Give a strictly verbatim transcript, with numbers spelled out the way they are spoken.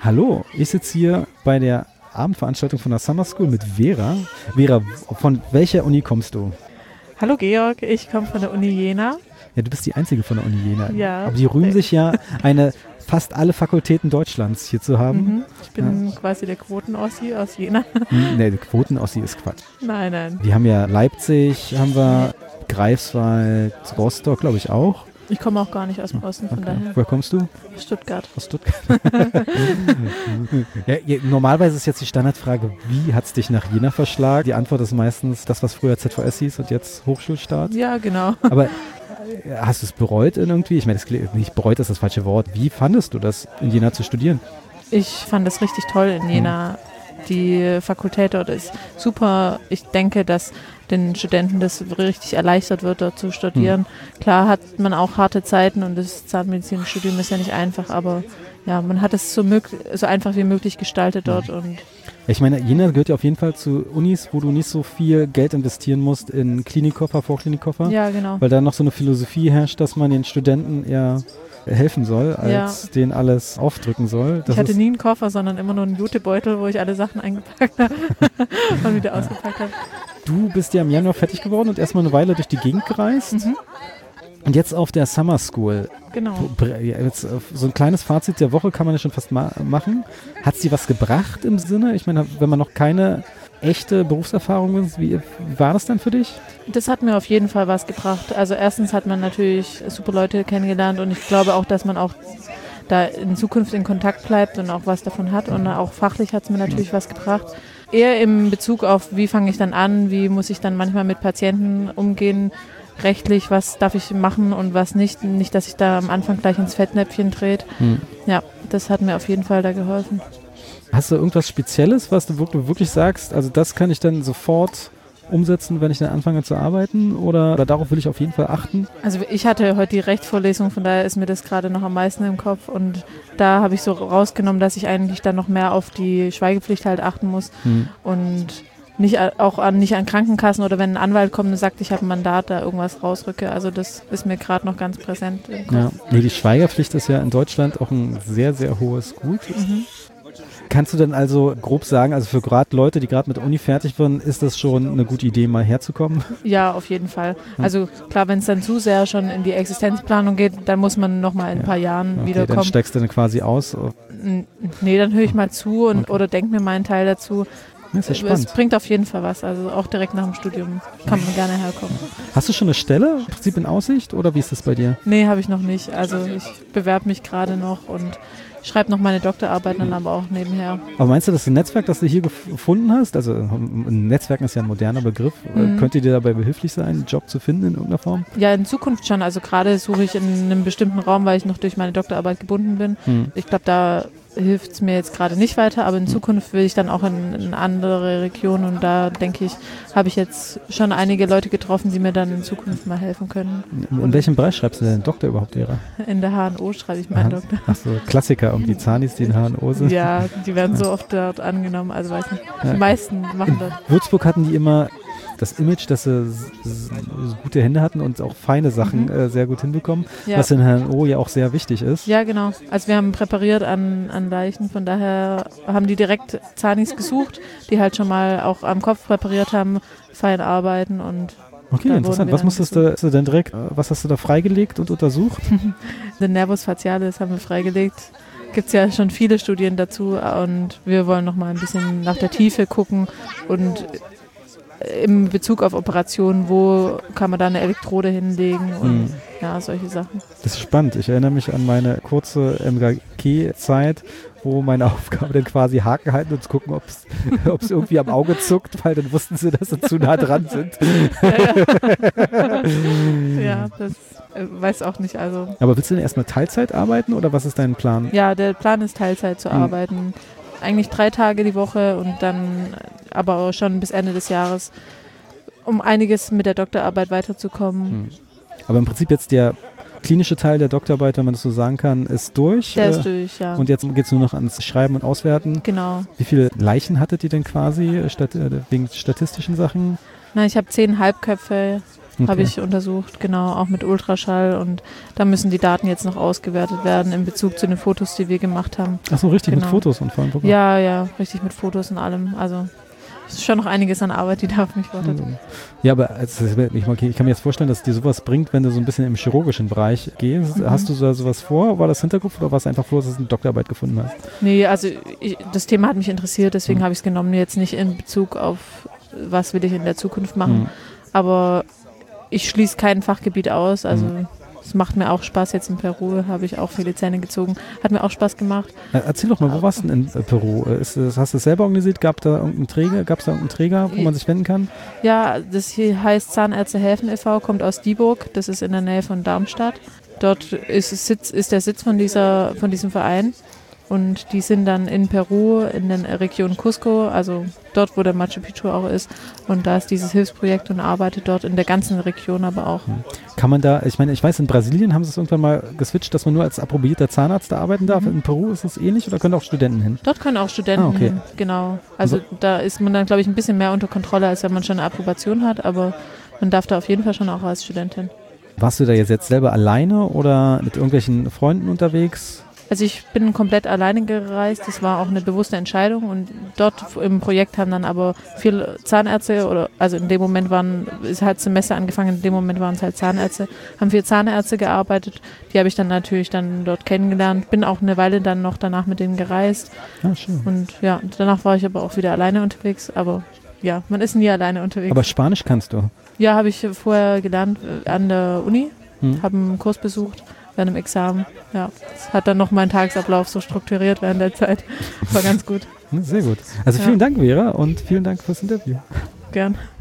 Hallo, ich sitze hier bei der Abendveranstaltung von der Summer School mit Vera. Vera, von welcher Uni kommst du? Hallo Georg, ich komme von der Uni Jena. Ja, du bist die Einzige von der Uni Jena. Ja. Aber die rühmen sich ja, eine fast alle Fakultäten Deutschlands hier zu haben. Mhm. Ich bin ja. quasi der Quoten-Ossi aus Jena. Nee, die Quoten-Ossi ist Quatsch. Nein, nein. Wir haben ja Leipzig, haben wir Greifswald, Rostock, glaube ich auch. Ich komme auch gar nicht aus dem Osten, von okay. daher. Woher kommst du? Stuttgart. Aus Stuttgart. ja, ja, normalerweise ist jetzt die Standardfrage, wie hat es dich nach Jena verschlagen? Die Antwort ist meistens das, was früher Z V S hieß und jetzt Hochschulstart. Ja, genau. Aber hast du es bereut irgendwie? Ich meine, nicht bereut ist das falsche Wort. Wie fandest du das, in Jena zu studieren? Ich fand das richtig toll in Jena. Hm. Die Fakultät dort ist super. Ich denke, dass den Studenten das richtig erleichtert wird, dort zu studieren. Hm. Klar hat man auch harte Zeiten und das Zahnmedizinstudium ist ja nicht einfach, aber ja, man hat es so, mög- so einfach wie möglich gestaltet dort. Ja. Und ich meine, Jena gehört ja auf jeden Fall zu Unis, wo du nicht so viel Geld investieren musst in Klinikkoffer, Vorklinikkoffer. Ja, genau. Weil da noch so eine Philosophie herrscht, dass man den Studenten eher helfen soll, als ja. denen alles aufdrücken soll. Das ich hatte nie einen Koffer, sondern immer nur einen Jutebeutel, wo ich alle Sachen eingepackt habe und wieder ausgepackt habe. Du bist ja im Januar fertig geworden und erstmal eine Weile durch die Gegend gereist. Mhm. Und jetzt auf der Summer School. Genau. Jetzt so ein kleines Fazit der Woche kann man ja schon fast ma- machen. Hat sie was gebracht im Sinne? Ich meine, wenn man noch keine echte Berufserfahrung ist, wie, wie war das dann für dich? Das hat mir auf jeden Fall was gebracht. Also erstens hat man natürlich super Leute kennengelernt und ich glaube auch, dass man auch da in Zukunft in Kontakt bleibt und auch was davon hat. Und auch fachlich hat es mir natürlich was gebracht. Eher im Bezug auf, wie fange ich dann an, wie muss ich dann manchmal mit Patienten umgehen, rechtlich, was darf ich machen und was nicht. Nicht, dass ich da am Anfang gleich ins Fettnäpfchen dreht. Hm. Ja, das hat mir auf jeden Fall da geholfen. Hast du irgendwas Spezielles, was du wirklich, wirklich sagst, also das kann ich dann sofort umsetzen, wenn ich dann anfange zu arbeiten oder, oder darauf will ich auf jeden Fall achten? Also ich hatte heute die Rechtsvorlesung, von daher ist mir das gerade noch am meisten im Kopf und da habe ich so rausgenommen, dass ich eigentlich dann noch mehr auf die Schweigepflicht halt achten muss hm. und nicht auch an, nicht an Krankenkassen oder wenn ein Anwalt kommt und sagt, ich habe ein Mandat, da irgendwas rausrücke. Also das ist mir gerade noch ganz präsent im Kopf. Ja. Nee, die Schweigepflicht ist ja in Deutschland auch ein sehr, sehr hohes Gut. Mhm. Kannst du denn also grob sagen, also für gerade Leute, die gerade mit Uni fertig wurden, ist das schon eine gute Idee, mal herzukommen? Ja, auf jeden Fall. Also klar, wenn es dann zu sehr schon in die Existenzplanung geht, dann muss man nochmal in ein ja. paar Jahren okay, wiederkommen. Dann steigst du dann quasi aus? Nee, dann höre ich mal zu und, okay. oder denke mir meinen Teil dazu. Das ist ja spannend. Es bringt auf jeden Fall was, also auch direkt nach dem Studium kann man gerne herkommen. Hast du schon eine Stelle im Prinzip in Aussicht oder wie ist das bei dir? Nee, habe ich noch nicht. Also ich bewerbe mich gerade noch und schreibe noch meine Doktorarbeit dann aber auch nebenher. Aber meinst du, dass das Netzwerk, das du hier gefunden hast, also ein Netzwerk ist ja ein moderner Begriff, mhm. könnte dir dabei behilflich sein, einen Job zu finden in irgendeiner Form? Ja, in Zukunft schon. Also gerade suche ich in einem bestimmten Raum, weil ich noch durch meine Doktorarbeit gebunden bin. Mhm. Ich glaube, da hilft es mir jetzt gerade nicht weiter, aber in Zukunft will ich dann auch in, in andere Regionen und da denke ich, habe ich jetzt schon einige Leute getroffen, die mir dann in Zukunft mal helfen können. In, in welchem Bereich schreibst du denn Doktor überhaupt, Vera? In der H N O schreibe ich meinen Aha. Doktor. Achso, Klassiker um die Zanis, die in H N O sind. Ja, die werden so oft dort angenommen, also weiß nicht. Die ja. meisten machen das. In Würzburg hatten die immer das Image, dass sie s- s- gute Hände hatten und auch feine Sachen mhm. äh, sehr gut hinbekommen, ja. was in H N O ja auch sehr wichtig ist. Ja, genau. Also wir haben präpariert an, an Leichen, von daher haben die direkt Zanis gesucht, die halt schon mal auch am Kopf präpariert haben, fein arbeiten und okay, interessant. Was musstest du, du denn direkt, was hast du da freigelegt und untersucht? Den Nervus facialis haben wir freigelegt. Gibt es ja schon viele Studien dazu und wir wollen noch mal ein bisschen nach der Tiefe gucken und im Bezug auf Operationen, wo kann man da eine Elektrode hinlegen und mhm. ja, solche Sachen. Das ist spannend. Ich erinnere mich an meine kurze M G K-Zeit, wo meine Aufgabe dann quasi Haken halten und zu gucken, ob es irgendwie am Auge zuckt, weil dann wussten sie, dass sie zu nah dran sind. Ja, ja. ja das äh, weiß auch nicht. Also. Aber willst du denn erstmal Teilzeit arbeiten oder was ist dein Plan? Ja, der Plan ist Teilzeit zu mhm. arbeiten. Eigentlich drei Tage die Woche und dann aber auch schon bis Ende des Jahres, um einiges mit der Doktorarbeit weiterzukommen. Hm. Aber im Prinzip jetzt der klinische Teil der Doktorarbeit, wenn man das so sagen kann, ist durch. Der äh, ist durch, ja. Und jetzt geht es nur noch ans Schreiben und Auswerten. Genau. Wie viele Leichen hattet ihr denn quasi, stat- wegen statistischen Sachen? Na, ich habe zehn Halbköpfe Okay. habe ich untersucht, genau, auch mit Ultraschall und da müssen die Daten jetzt noch ausgewertet werden in Bezug zu den Fotos, die wir gemacht haben. Ach so, richtig, Genau. mit Fotos und vor allem Programm. Ja, ja, richtig mit Fotos und allem, also es ist schon noch einiges an Arbeit, die da auf mich wartet. Ja, aber also, ich, okay, ich kann mir jetzt vorstellen, dass dir sowas bringt, wenn du so ein bisschen im chirurgischen Bereich gehst. Mhm. Hast du so sowas vor? War das Hintergrund oder war es einfach froh, dass du eine Doktorarbeit gefunden hast? Nee, also ich, das Thema hat mich interessiert, deswegen Mhm. habe ich es genommen, jetzt nicht in Bezug auf, was will ich in der Zukunft machen, Mhm. aber ich schließe kein Fachgebiet aus, also Mhm. es macht mir auch Spaß jetzt in Peru, habe ich auch viele Zähne gezogen, hat mir auch Spaß gemacht. Äh, Erzähl doch mal, wo warst du denn in äh, Peru? Äh, Ist, das- hast du es selber organisiert? Gab da irgendeinen Träger? Gab es da irgendeinen Träger, wo man sich wenden kann? Ja, das hier heißt Zahnärzte helfen e V, kommt aus Dieburg, das ist in der Nähe von Darmstadt. Dort ist, es Sitz, ist der Sitz von, dieser, von diesem Verein und die sind dann in Peru, in der Region Cusco, also dort, wo der Machu Picchu auch ist und da ist dieses Hilfsprojekt und arbeitet dort in der ganzen Region aber auch. Kann man da, ich meine, ich weiß, in Brasilien haben sie es irgendwann mal geswitcht, dass man nur als approbierter Zahnarzt da arbeiten darf. Mhm. In Peru ist es ähnlich oder können auch Studenten hin? Dort können auch Studenten Ah, okay. hin, genau. Also So. da ist man dann, glaube ich, ein bisschen mehr unter Kontrolle, als wenn man schon eine Approbation hat, aber man darf da auf jeden Fall schon auch als Student hin. Warst du da jetzt, jetzt selber alleine oder mit irgendwelchen Freunden unterwegs? Also ich bin komplett alleine gereist, das war auch eine bewusste Entscheidung und dort im Projekt haben dann aber viele Zahnärzte oder also in dem Moment waren, ist halt Semester angefangen, in dem Moment waren es halt Zahnärzte, haben vier Zahnärzte gearbeitet, die habe ich dann natürlich dann dort kennengelernt, bin auch eine Weile dann noch danach mit denen gereist Ah, schön. und ja, danach war ich aber auch wieder alleine unterwegs, aber ja, man ist nie alleine unterwegs. Aber Spanisch kannst du? Ja, habe ich vorher gelernt äh, an der Uni, Hm. habe einen Kurs besucht während dem Examen. Ja, das hat dann noch meinen Tagesablauf so strukturiert während der Zeit. War ganz gut. Hm, Sehr gut. Also Ja. vielen Dank, Vera, und vielen Dank fürs Interview. Gern.